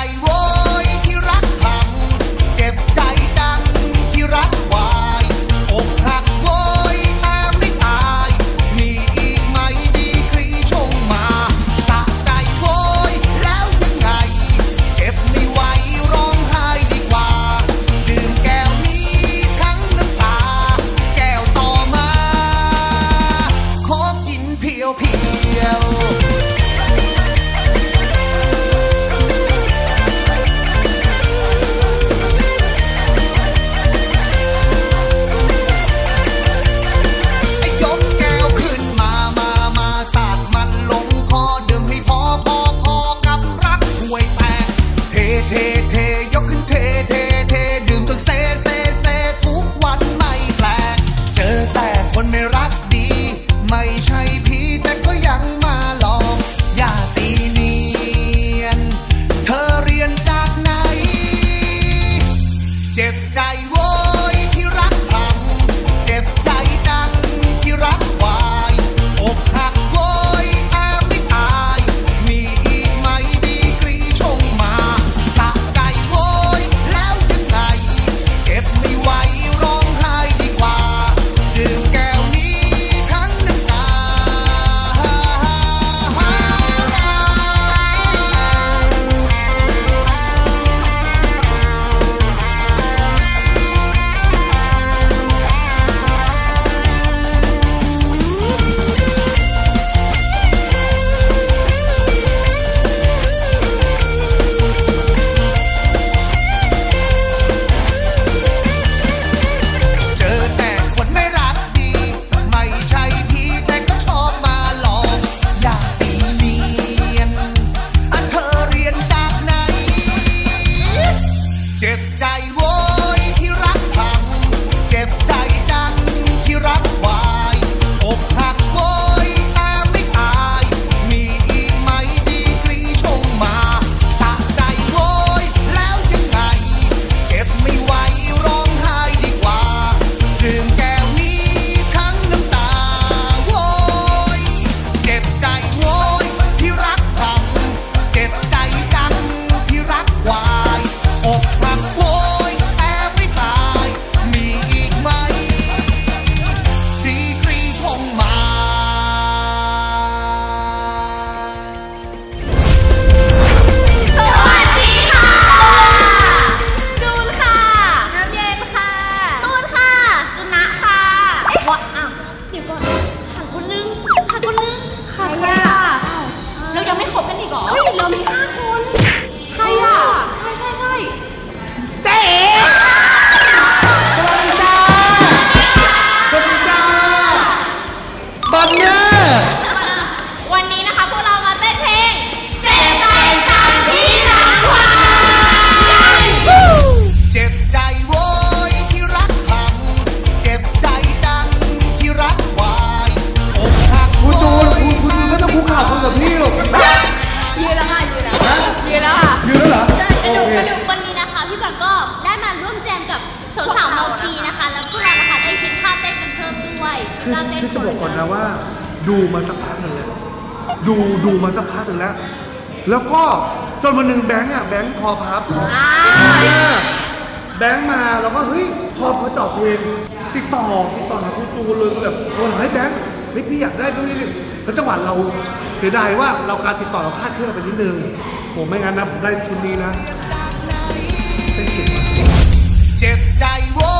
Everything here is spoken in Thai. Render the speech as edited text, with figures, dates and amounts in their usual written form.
โว้ยที่รักพังเจ็บใจจังที่รักวายอกหักโว้ยแต่ไม่ตายมีอีกไหมดีกรีชงมาสะใจโว้ยแล้วยังไงเจ็บไม่ไหวร้องไห้ดีกว่าดื่มแก้วนี้ทั้งน้ำตาแก้วต่อมาขอกินเพียวเจ็บใจโว้ยที่รักพังเจ็บใจจังที่รักวายอกหักโว้ยแต่ไม่ตายมีอีกไหมดีกรีชงมาสะใจโว้ยแล้วยังไงเจ็บไม่ไหวร้องไห้ดีกว่าดื่มแก้วนี้ทั้งน้ำตาเจ็บใจโว้ยที่รักพังเจ็บใจจังที่รักวายอกหักโว้ยแต่ไม่ตายมีอีกไหมดีกรีชงมาสะใจโว้ยแล้วยังไงเจ็บไม่ไหวร้องไห้ดีกว่าดื่มแก้วนี้ทั้งน้ำตาโว้ยเจ็บใจโว้ยที่รักพังเจ็บใจจังที่รักวายอกหักโว้ยแต่ไม่ตายมีอีกไหมดีกรีชงมาสวัสดีค่ะจูนค่ะน้ำเย็นค่ะตูนค่ะจุนะค่ะวะอ้าวเดี๋ยวก่อนขาดคนนึงใครอะเรายังไม่ครบกันอีกเหรอเรามี5 คนใครอะใช่เจ๊บันเนอร์วันนี้นะคะพวกเรามาเต้นเพลงเจ็บใจจังที่รักวายเจ็บใจโว้ยที่รักพังเจ็บใจจังที่รักวายอกหักคุณจูนไม่ต้องคุกเข่าคุยกับพี่หรอกยืนแล้วค่ะยืนแล้วค่ะยืนแล้วเหรอมาดูวันนี้นะคะพี่กันก็ได้มาร่วมแจมกับสาวๆเมาคีนะคะแล้วพวกเรานะคะได้คิดท่าเต้นกันเพิ่มด้วยคือจะบอกก่อนนะว่าดูมาสักพักหนึ่งแล้วดูมาสักพักหนึ่งแล้วก็จนวันหนึ่งแบงค์พอพับแบงค์มาแล้วก็เฮ้ยพอเจาะเพลงติดต่อหาคุณจูนเลยแบบโอ้ยแบงค์พี่อยากได้ด้วยนี่แล้วจังหวะเราเสียดายว่าเราการติดต่อเราคาดเคลื่อนไปนิดนึงผมไม่งั้นนะผมได้ชุดนี้นะเจ็บใจโว้